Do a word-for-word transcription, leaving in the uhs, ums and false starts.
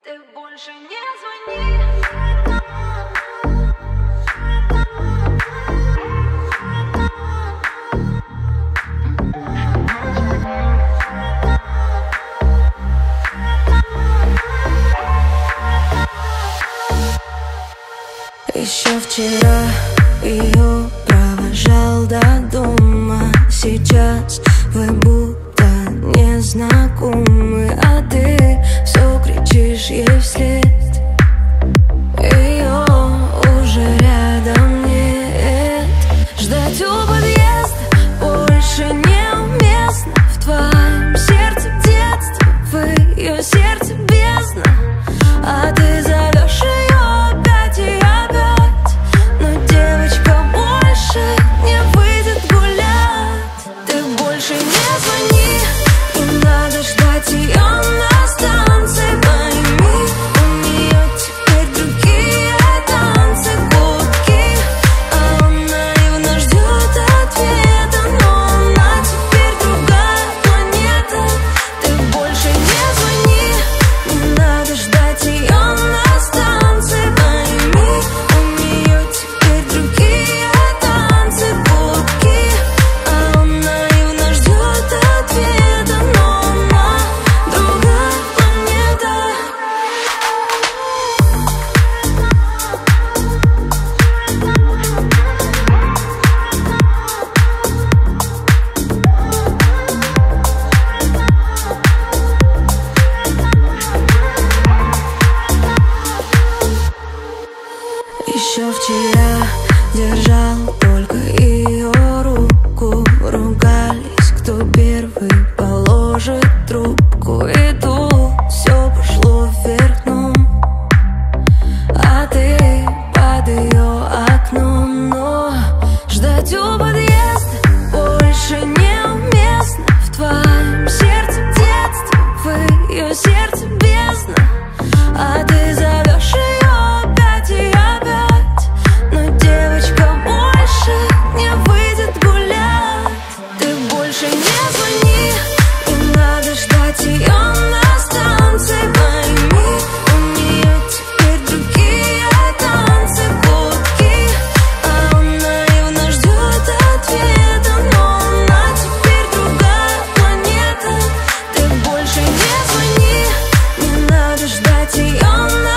Ты больше не звони. Еще вчера ее провожал до дома. Сейчас вы будто незнакомы, а ты все кричишь ей вслед. Ее уже рядом нет. Ждать у подъезда больше неуместно. В твоем сердце детство, в ее сердце бездна, а ты зовешь ее опять и опять. Но девочка больше не выйдет гулять. Ты больше не звони, не надо ждать ее на станции. Пойми, у нее теперь другие танцы, гудки, а он наивно ждет ответа. Но она теперь другая планета. Ты больше не звони, не надо ждать ее на станции. Пойми, у нее теперь другие танцы, гудки, а он наивно ждет ответа. Но она другая планета. Еще вчера держал только ее руку. Ругались, кто первый положит трубку. И тут все пошло вверх дном, а ты под ее окном. Но ждать у подъезда больше неуместно. В твоем сердце детство, в ее сердце бездна, а ты зовешь ее опять и опять. Но девочка больше не выйдет гулять. Ты больше не звони, не надо ждать ее на станции. Пойми, у нее теперь другие танцы, гудки, а он наивно ждет ответа. Но она теперь другая планета. Ты больше не звони, не надо ждать ее на